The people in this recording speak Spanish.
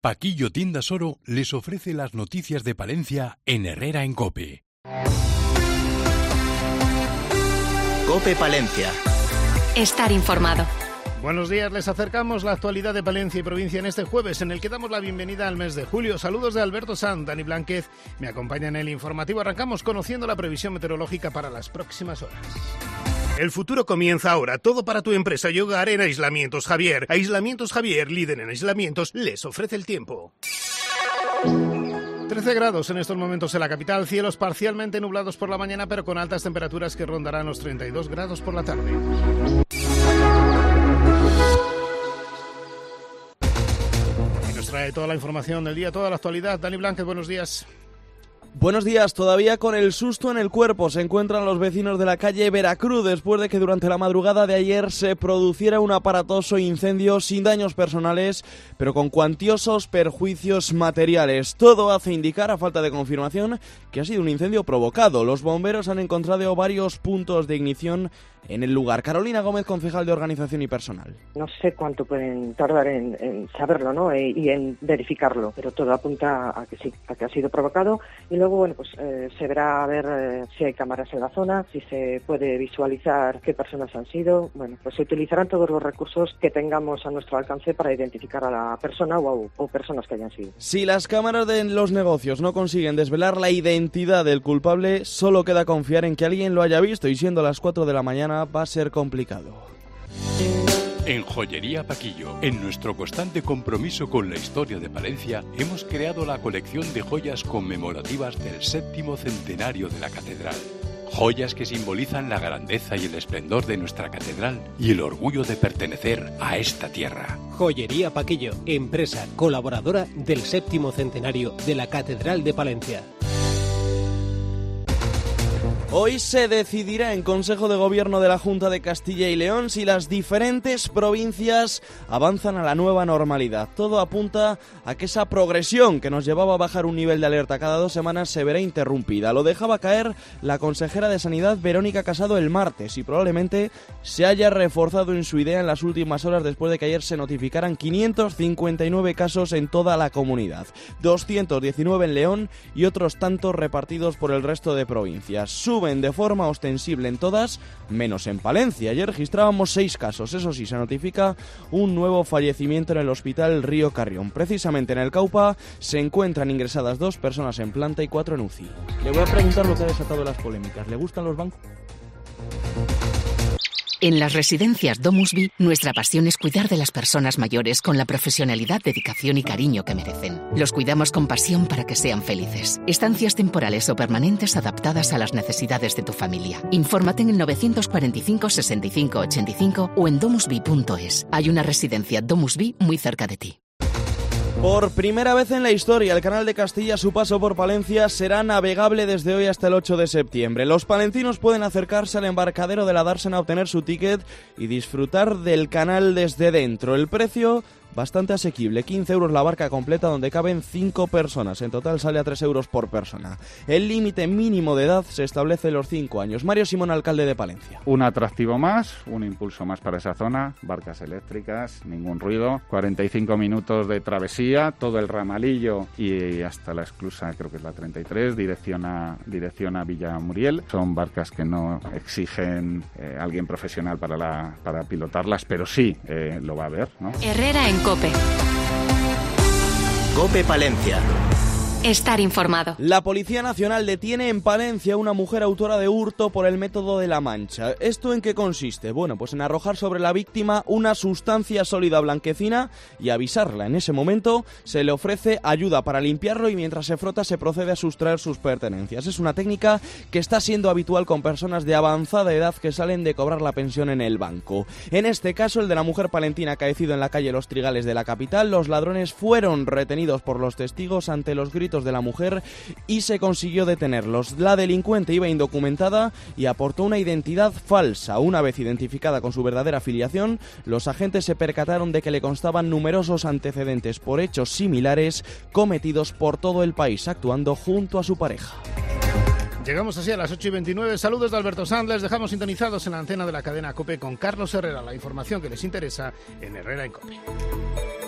Paquillo Tiendas Oro les ofrece las noticias de Palencia en Herrera en COPE. COPE Palencia. Estar informado. Buenos días, les acercamos la actualidad de Palencia y provincia en este jueves, en el que damos la bienvenida al mes de julio. Saludos de Alberto Sanz, Dani Blánquez me acompaña en el informativo. Arrancamos conociendo la previsión meteorológica para las próximas horas. El futuro comienza ahora. Todo para tu empresa y hogar en Aislamientos Javier. Aislamientos Javier, líder en aislamientos, les ofrece el tiempo. 13 grados en estos momentos en la capital, cielos parcialmente nublados por la mañana, pero con altas temperaturas que rondarán los 32 grados por la tarde. Y nos trae toda la información del día, toda la actualidad. Dani Blánquez, buenos días. Buenos días. Todavía con el susto en el cuerpo se encuentran los vecinos de la calle Veracruz después de que durante la madrugada de ayer se produciera un aparatoso incendio sin daños personales, pero con cuantiosos perjuicios materiales. Todo hace indicar, a falta de confirmación, que ha sido un incendio provocado. Los bomberos han encontrado varios puntos de ignición en el lugar. Carolina Gómez, concejal de Organización y Personal. No sé cuánto pueden tardar en saberlo, ¿no? Y en verificarlo, pero todo apunta a que sí, a que ha sido provocado. Y luego, bueno, pues se verá a ver si hay cámaras en la zona, si se puede visualizar qué personas han sido. Bueno, pues se utilizarán todos los recursos que tengamos a nuestro alcance para identificar a la persona o personas que hayan sido. Si las cámaras de los negocios no consiguen desvelar la identidad del culpable, solo queda confiar en que alguien lo haya visto, y siendo las 4 de la mañana va a ser complicado. En Joyería Paquillo, en nuestro constante compromiso con la historia de Palencia, hemos creado la colección de joyas conmemorativas del 7º centenario de la catedral. Joyas que simbolizan la grandeza y el esplendor de nuestra catedral y el orgullo de pertenecer a esta tierra. Joyería Paquillo, empresa colaboradora del 7º centenario de la catedral de Palencia. Hoy se decidirá en Consejo de Gobierno de la Junta de Castilla y León si las diferentes provincias avanzan a la nueva normalidad. Todo apunta a que esa progresión que nos llevaba a bajar un nivel de alerta cada 2 semanas se verá interrumpida. Lo dejaba caer la consejera de Sanidad, Verónica Casado, el martes, y probablemente se haya reforzado en su idea en las últimas horas después de que ayer se notificaran 559 casos en toda la comunidad, 219 en León y otros tantos repartidos por el resto de provincias. Suben de forma ostensible en todas, menos en Palencia. Ayer registrábamos 6 casos. Eso sí, se notifica un nuevo fallecimiento en el Hospital Río Carrión. Precisamente en el Caupa se encuentran ingresadas 2 personas en planta y 4 en UCI. Le voy a preguntar lo que ha desatado las polémicas. ¿Le gustan los bancos? En las residencias DomusVi, nuestra pasión es cuidar de las personas mayores con la profesionalidad, dedicación y cariño que merecen. Los cuidamos con pasión para que sean felices. Estancias temporales o permanentes adaptadas a las necesidades de tu familia. Infórmate en el 945 65 85 o en domusvi.es. Hay una residencia DomusVi muy cerca de ti. Por primera vez en la historia, el Canal de Castilla, a su paso por Palencia, será navegable desde hoy hasta el 8 de septiembre. Los palentinos pueden acercarse al embarcadero de la Dársena a obtener su ticket y disfrutar del canal desde dentro. El precio, bastante asequible, 15 euros la barca completa donde caben 5 personas. En total sale a 3 euros por persona. El límite mínimo de edad se establece en los 5 años. Mario Simón, alcalde de Palencia. Un atractivo más, un impulso más para esa zona, barcas eléctricas, ningún ruido, 45 minutos de travesía, todo el ramalillo y hasta la esclusa, creo que es la 33, dirección a Villa Muriel. Son barcas que no exigen alguien profesional para pilotarlas, pero sí lo va a haber, ¿no? Herrera en COPE. COPE Palencia. Estar informado. La Policía Nacional detiene en Palencia a una mujer autora de hurto por el método de la mancha. ¿Esto en qué consiste? Bueno, pues en arrojar sobre la víctima una sustancia sólida blanquecina y avisarla. En ese momento se le ofrece ayuda para limpiarlo y mientras se frota se procede a sustraer sus pertenencias. Es una técnica que está siendo habitual con personas de avanzada edad que salen de cobrar la pensión en el banco. En este caso, el de la mujer palentina acaecido en la calle Los Trigales de la capital, los ladrones fueron retenidos por los testigos ante los gritos de la mujer y se consiguió detenerlos. La delincuente iba indocumentada y aportó una identidad falsa. Una vez identificada con su verdadera afiliación, los agentes se percataron de que le constaban numerosos antecedentes por hechos similares cometidos por todo el país, actuando junto a su pareja. Llegamos así a las 8:29. Saludos de Alberto Sanz. Les dejamos sintonizados en la antena de la cadena COPE con Carlos Herrera. La información que les interesa en Herrera en COPE.